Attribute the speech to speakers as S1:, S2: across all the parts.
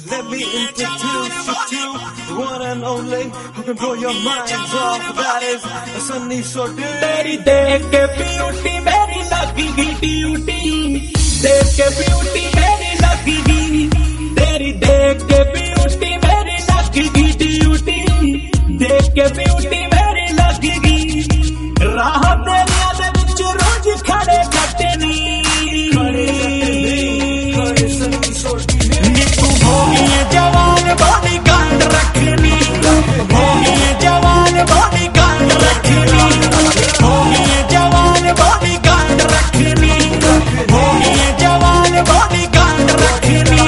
S1: Let me introduce you to the one and only who can blow your minds off. That is Sunny Sodhi.
S2: तेरी देख के beauty मेरी लगेगी duty, देख के ब्यूटी मेरी लगेगी, तेरी देख के ब्यूटी मेरी लगेगी ड्यूटी, देख के ब्यूटी मेरी लगेगी। राह तेरिया दे विच रोज खड़े कटनी, जवान बॉडी गार्ड रखनी, होगी जवान बॉडी गार्ड रखनी, होगी जवान बॉडी गार्ड रखनी, होगी जवान बॉडी गार्ड रखनी।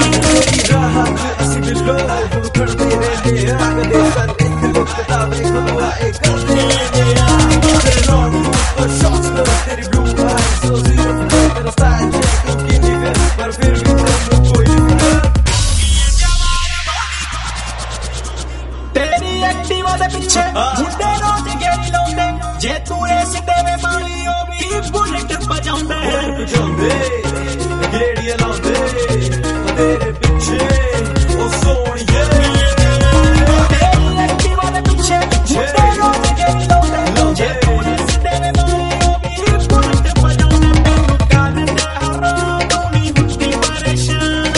S2: पिछे मुंडे रोज गेड़ी लाउंदे, जे तू इस देवे माली ओ भी बुलेट बजाउंदे,
S1: गेड़ियां लाउंदे तेरे पिछे ओ सोहणिए।
S2: तेरी एक्टिवा दे पिछे मुंडे रोज गेड़ी लाउंदे, जे तू इस देवे माली ओ भी बुलेट बजाउंदे। मैनू कान दे हराम तू नहीं हुंदी परेशान,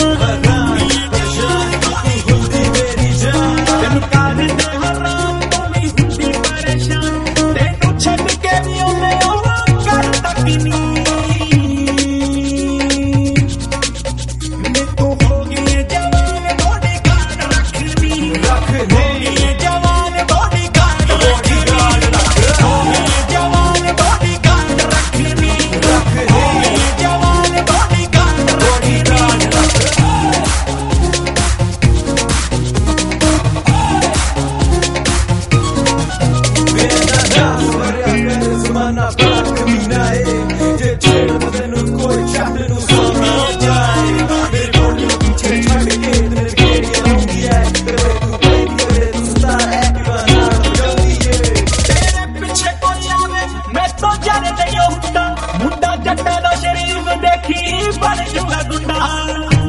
S1: हुंदी मेरी जान।
S2: मैनू कान दे हराम छड़ के भी उन्हें कर तकनी। तू होगी जवान बॉडी गार्ड रखनी, होगी जवान बॉडी गार्ड रखनी, होगी जवान बॉडी गार्ड रखनी, होगी जवान बॉडी गार्ड रखनी।
S1: ज़माना बड़ा कमीना है, जे छेड़ तेनू कोई चट नू सोना जाए। मेरे कोल पीछे छड़ के तेरे गेड़ियां लाउंदी है, तेरे तू बैठी तेरे तू स्टार एक्टिवा नाल जांदी है।
S2: तेरे पीछे कोई आवे मैं तो जाने नहीं होता, मुंडा जट्टा दा शरीफ देखी बन जूगा गुंडा।